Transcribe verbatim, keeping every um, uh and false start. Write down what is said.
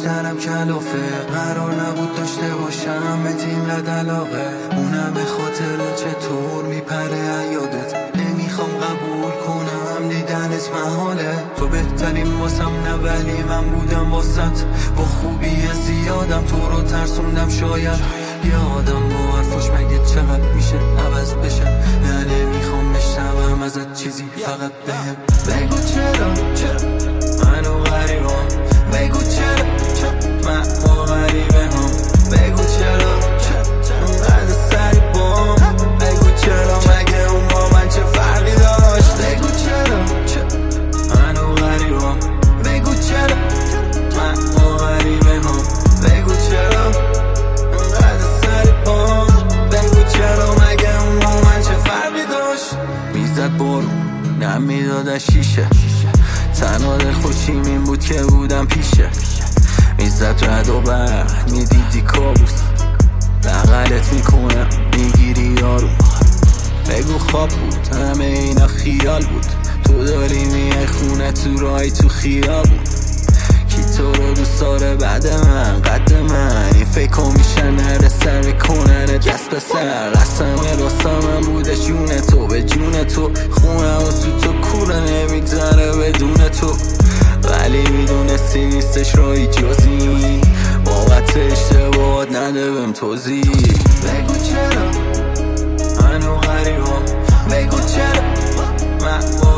بیشترم کلافه. قرار نبود داشته باشم به تیم لد علاقه، اونم به خاطر چطور میپره یادت. نمیخوام قبول کنم دیدنت محاله، تو بهترین واسم نه ولی من بودم واسط. با خوبی زیادم تو رو ترسوندم شاید، یادم با حرفاش مگه چقدر میشه عوض بشه. نه نمیخوام بشنوم ازت چیزی فقط بهم بگو چرا چرا منو غریبم. بگو چرا چرا من با غریبه هم. بگو چرا چرا انقدر سری بام. بگو چرا مگه اون با من چه فرقی داشت. بگو چرا چرا منو غریبم. بگو چرا من با غریبه هم. بگو چرا انقدر سری بام. بگو چرا مگه اون با من چه فرقی داشت. میزد بارون نم میداد از شیشه، تنها دل خوشیم این بود که بودم پیشه. میزد رد و برق میدیدی کابوس، بغلت میکنم میگیری یارو. بگو خواب بود همه اینا خیال بود، تو داری میای خونه تو رای تو خیال بود. کی تو رو دوست داره بعد من قد من، این فکر میشه نره سر کنن دست به سر. قسمه راستم من بوده جون تو به جون تو، خونه و تو تو کوره نمیگذره بدون تو. ولی میدونستی نیستش رای جزی، بابت اشتباهات نده بهم توضیح. بگو چرا منو غریبم. بگو چرا من